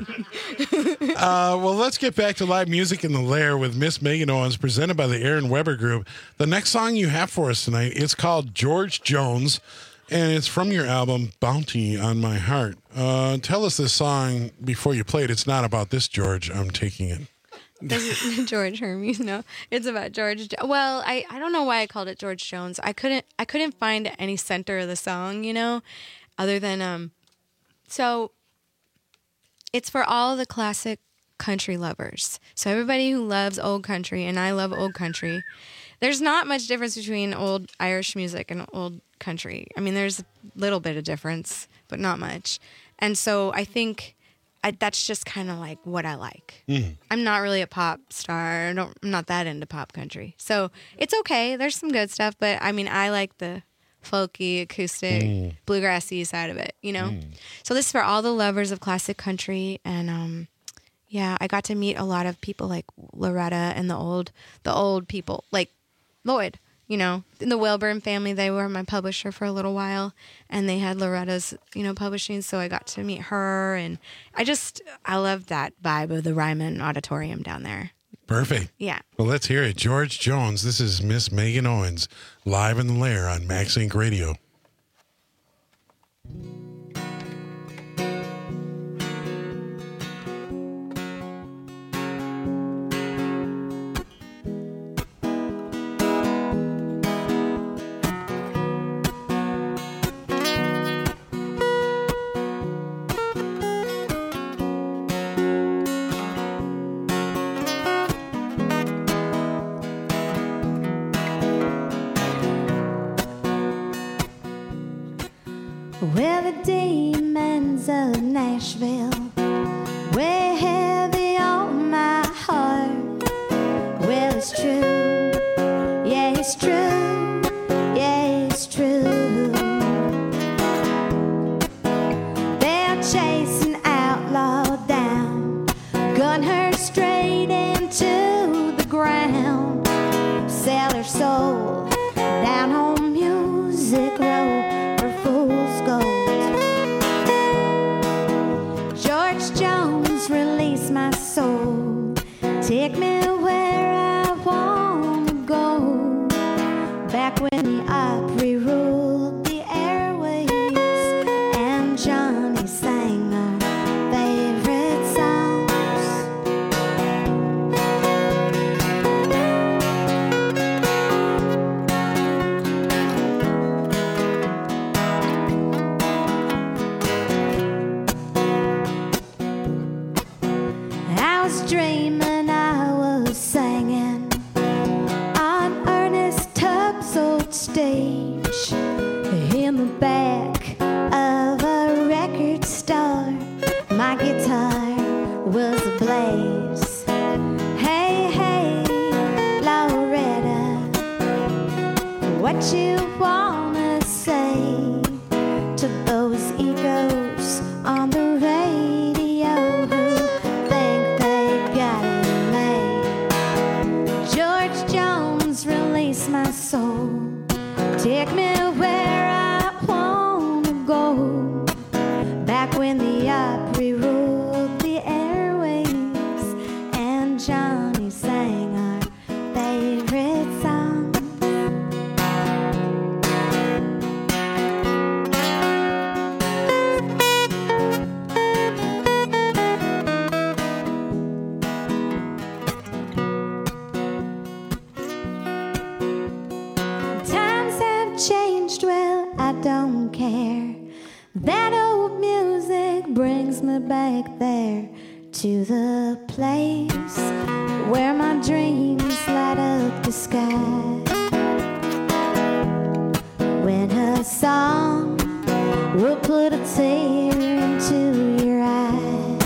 N: Well, let's get back to live music in the lair with Miss Megan Owens, presented by the Aaron Weber Group. The next song you have for us tonight is called George Jones, and it's from your album, Bounty on My Heart. Tell us this song before you play it. It's not about this George, I'm taking it.
A: George Hermes, no. It's about George. Well, I don't know why I called it George Jones. I couldn't find any center of the song, other than so it's for all the classic country lovers. So everybody who loves old country, and I love old country. There's not much difference between old Irish music and old country. I mean, there's a little bit of difference, but not much. And so I think that's just kind of like what I like. I'm not really a pop star. I'm not that into pop country. So it's okay. There's some good stuff, but I mean, I like the folky, acoustic, bluegrassy side of it, So this is for all the lovers of classic country. And I got to meet a lot of people like Loretta and the old people, like Lloyd, in the Wilburn family. They were my publisher for a little while, and they had Loretta's, publishing. So I got to meet her, and I love that vibe of the Ryman Auditorium down there.
N: Perfect.
A: Yeah.
N: Well, let's hear it. George Jones. This is Miss Megan Owens, live in the lair on Max Inc. Radio.
O: Well, the demons of Nashville weigh heavy on my heart. Well, it's true, yeah, it's true, yeah, it's true. They're chasing outlaw down, gun her straight into the ground, sell her soul down on Music Row for fool's gold. George Jones, release my soul, take me where I want to go, back when the Opry ruled the airwaves and Johnny sang our favorite songs. I was dreaming I was singing on Ernest Tubbs' old stage in the back of a record store. My guitar was ablaze. Hey, hey, Loretta, what you wanna say to those egos on the radio who think they got it made? George Jones, release my soul, take me where I wanna go, back when the Opry ruled the airwaves and Johnny sang our favorite songs. Times have changed, well, I don't care. That old music brings me back there to the place where my dreams light up the sky. When a song will put a tear into your eye.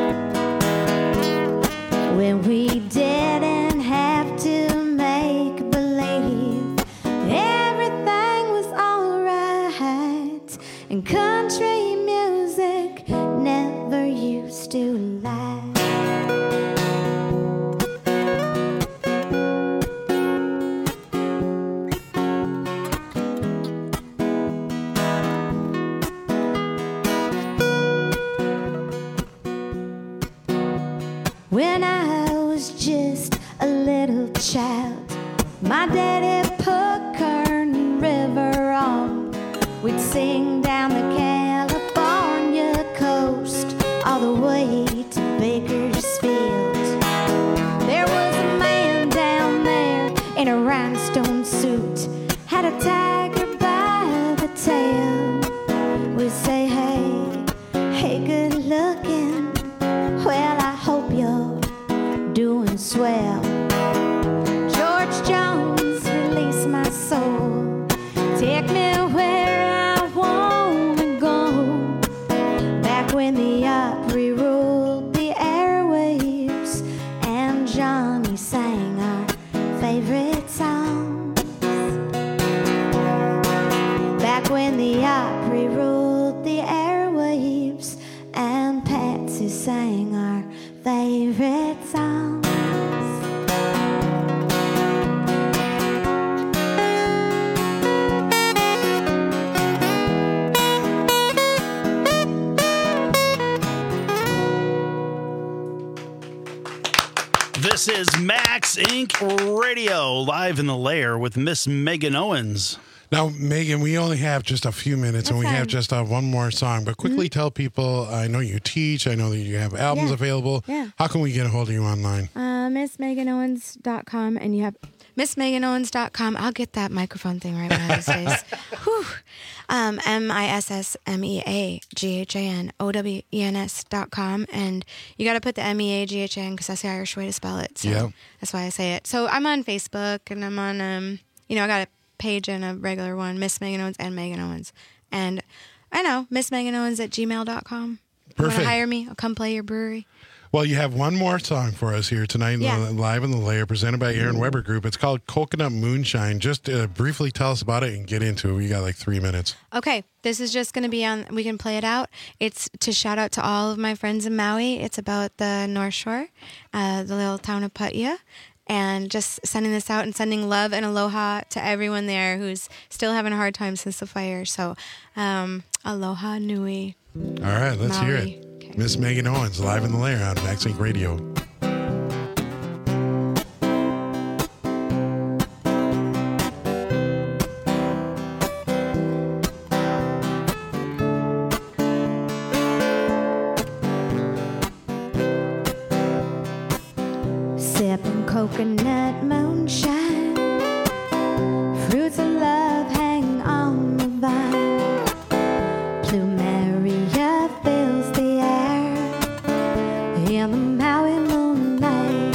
O: When we didn't have to make believe everything was alright, and country music never used to lie. When I was just a little child, my daddy put Kern River on. We'd sing down the California coast all the way to Bakersfield. There was a man down there in a rhinestone suit, had a tiger by the tail. We'd say, hey, hey, good looking, well, I hope you're doing swell. George Jones, release my soul, take me where I wanna go, back when the Opry ruled the airwaves and Johnny sang our favorite songs. Back when the Opry ruled the airwaves and Patsy sang our favorite songs.
M: This is Max Inc. Radio, live in the Lair with Miss Megan Owens.
N: Now, Megan, we only have just a few minutes, and we have just one more song. But quickly tell people, I know you teach, I know that you have albums available.
A: Yeah.
N: How can we get a hold of you online?
A: MissMeganOwens.com, and you have MissMeganOwens.com. I'll get that microphone thing right one of these days. Whew. MissMeganOwens.com, and you got to put the MEAGHN because that's the Irish way to spell it. So that's why I say it. So I'm on Facebook, and I'm on, I got a page and a regular one, Miss Megan Owens and Megan Owens. And I know. MissMeganOwens@gmail.com.
N: Perfect.
A: You want to hire me? I'll come play your brewery.
N: Well, you have one more song for us here tonight, live in the Lair, presented by Aaron Weber Group. It's called Coconut Moonshine. Just briefly tell us about it and get into it. We got like 3 minutes.
A: Okay, this is just going to be on, we can play it out. It's to shout out to all of my friends in Maui. It's about the North Shore, the little town of Paia. And just sending this out and sending love and aloha to everyone there who's still having a hard time since the fire. So, aloha nui.
N: All right, let's hear it. Miss Megan Owens, live in the Lair on Max Inc. Radio.
O: Sipping coconut moonshine, fruits of love hang on the vine. Plumeria fills the air in the Maui moonlight.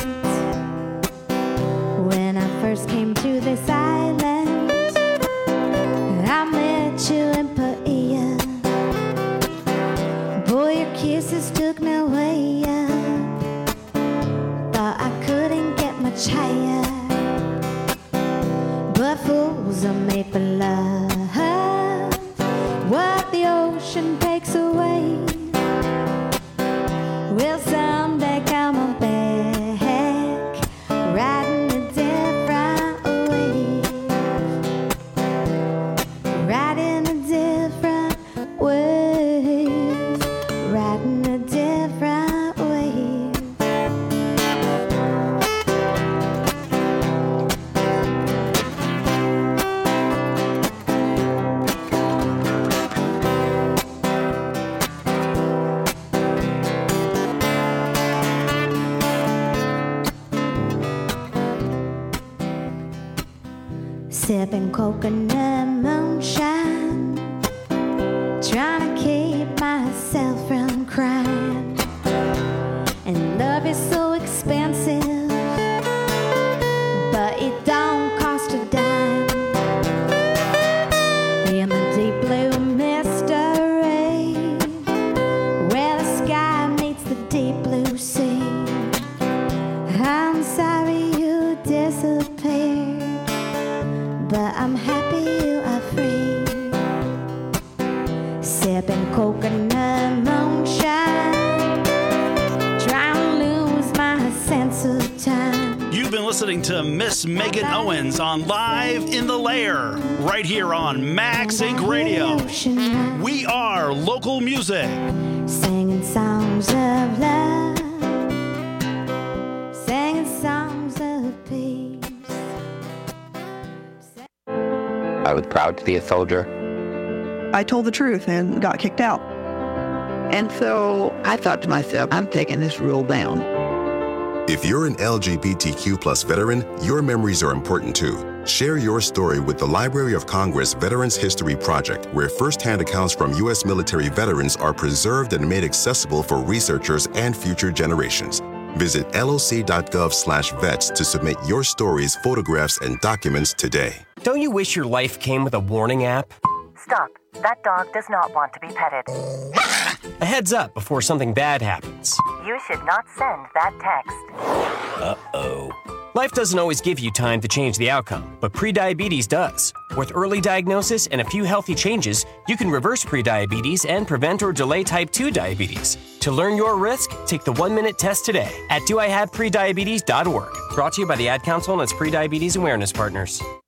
O: When I first came to this island, I met you in Paia. Boy, your kisses took me way up. Thought I couldn't get much higher, but fools are made for love. What the ocean takes away will someday come back, riding a different wave, riding a different wave, riding a different wave. Sipping coconut moonshine, trying to keep myself from crying. And love is so expensive, but it don't cost a dime. In the deep blue mystery, where the sky meets the deep blue sea, I'm sorry you disappeared, but I'm happy you are free. Sipping coconut moonshine, trying to lose my sense of time.
M: You've been listening to Miss Megan Owens on Live in the Lair, right here on Max Inc. Radio. We are local music.
O: Singing songs of love, singing songs of peace.
T: I was proud to be a soldier.
U: I told the truth and got kicked out.
T: And so I thought to myself, I'm taking this rule down.
V: If you're an LGBTQ plus veteran, your memories are important too. Share your story with the Library of Congress Veterans History Project, where firsthand accounts from U.S. military veterans are preserved and made accessible for researchers and future generations. Visit loc.gov/vets to submit your stories, photographs, and documents today.
W: Don't you wish your life came with a warning app?
X: Stop. That dog does not want to be petted.
W: A heads up before something bad happens.
X: You should not send that text.
W: Uh-oh. Life doesn't always give you time to change the outcome, but prediabetes does. With early diagnosis and a few healthy changes, you can reverse prediabetes and prevent or delay type 2 diabetes. To learn your risk, take the 1-minute test today at doihaveprediabetes.org. Brought to you by the Ad Council and its Prediabetes Awareness Partners.